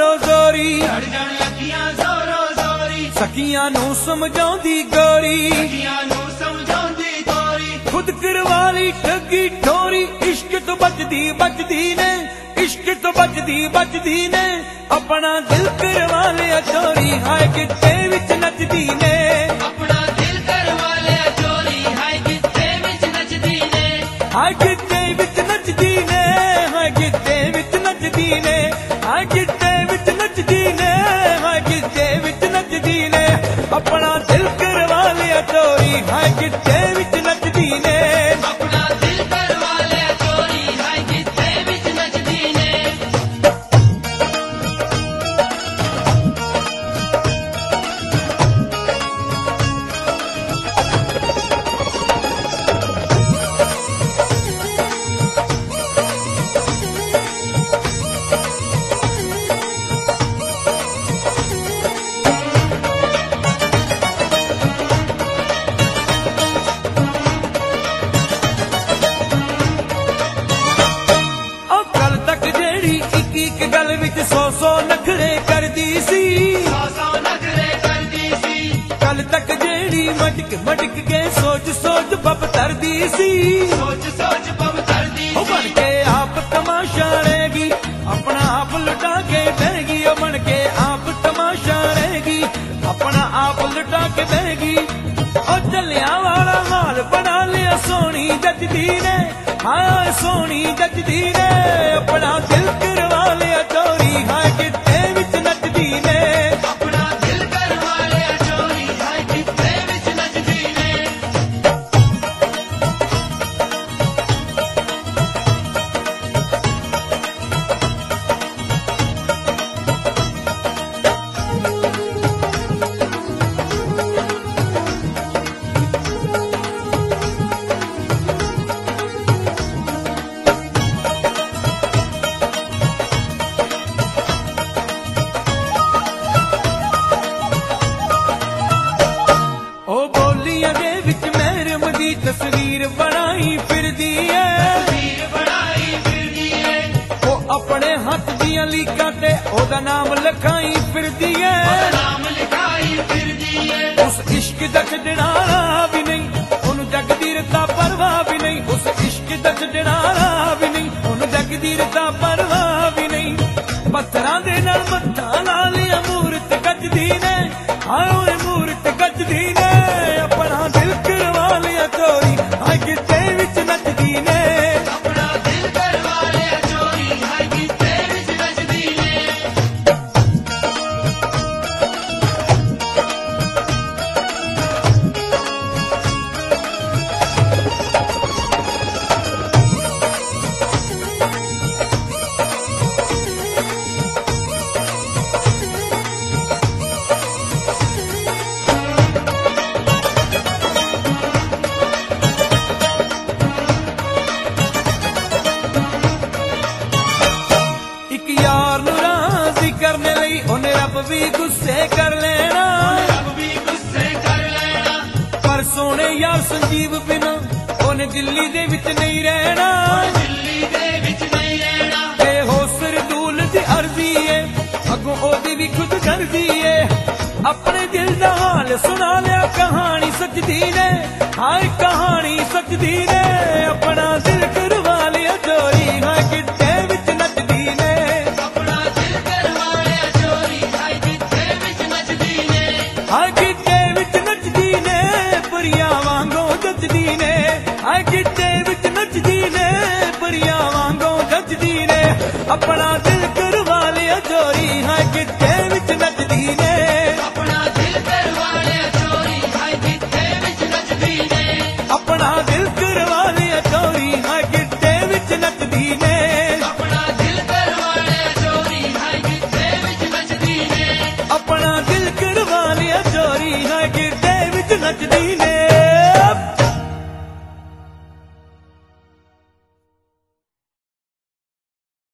Zorro ਜ਼ੋਰੀ ਲੜ ਜਾਣ ਲੱਗੀਆਂ ਜ਼ੋਰੋ ਜ਼ੋਰੀ ਸਖੀਆਂ ਨੂੰ ਸਮਝਾਉਂਦੀ ਗੋਰੀ ਸਖੀਆਂ ਨੂੰ ਸਮਝਾਉਂਦੀ ਗੋਰੀ ਖੁਦ ਕਰਵਾ ਲਈ ਠੱਗੀ ਠੋਰੀ ਇਸ਼ਕ ਤੋਂ ਬਚਦੀ ਨੇ इश्क तो बचदी ने अपना दिल करवा लिया चोरी हाय किते विच नचदी ने अपना दिल करवा लिया चोरी हाय किते विच नचदी ने हाय किते विच नचदी ने हाय किते विच नचदी ने हाय किते विच नचदी ने हाय किते विच नचदी ने अपना दिल करवा लिया चोरी हाय किते विच नचदी ने अपना दिल करवा लिया चोरी हाय किते विच नचदी ने एक गल विच सौ नखरे करदी सी सौ नखरे करदी सी कल तक जेड़ी मटक के सोच बब तरदी सी सोच बब तरदी ओ बन के आप तमाशा रहेगी अपना आप लुटा के बहगी ओ बन के आप तमाशा रहेगी अपना आप लुटा के बहगी ओ चलिया वाला हाल बना लिया सोनी जचदी ने हाय सोनी जचदी ने अपना दिल करवा लिया चोरी हाय किते विच नचदी ने अपना दिल करवा लिया चोरी हाय किते विच नचदी ने तस्वीर बनाई फिरदी है वो अपने हाथ दियां लीकां ते ओदा नाम लिखाई फिरदी है उस इश्क दा छड्डण वाला भी नहीं ओनू जग दी रता परवाह भी नहीं उस इश्क दा छड्डण वाला भी नहीं ओनू जग दी रता परवाह भी नहीं पत्थरां दे नाल मत्था ला लिया मूरत गजदी ने हाय ओए मूरत गजदी ने अपना दिल करवा लिया चोरी हाय किते विच नचदी ने अपना दिल करवा लिया चोरी हाय किते विच नचदी ने करने लई ओने रब भी गुस्से कर लेना पर सोने यार संजीव बिना ओने दिल्ली दे विच नहीं रहना ते हो सरदूल दी अर्जी है अगों ओदी भी खुद गर्जी है अपने दिल दा हाल सुना लिया कहानी सचदी ने हाय कहानी सचदी ने अपना दिल करवा लिया चोरी हाय किते विच नचदी ने अपना दिल करवा लिया चोरी हाय किते विच नचदी ने हाय किते विच नचदी ने परियां वांगों जचदी ने हाय किते विच नचदी ने परियां वांगों जचदी ने अपना दिल करवा लिया चोरी हाय किते विच नचदी ने अपना दिल करवा लिया चोरी हाय किते विच नचदी ने अपना दिल करवा लिया चोरी हाय किते विच नचदी ने अपना दिल करवा लिया चोरी हाय किते विच नचदी ने अपना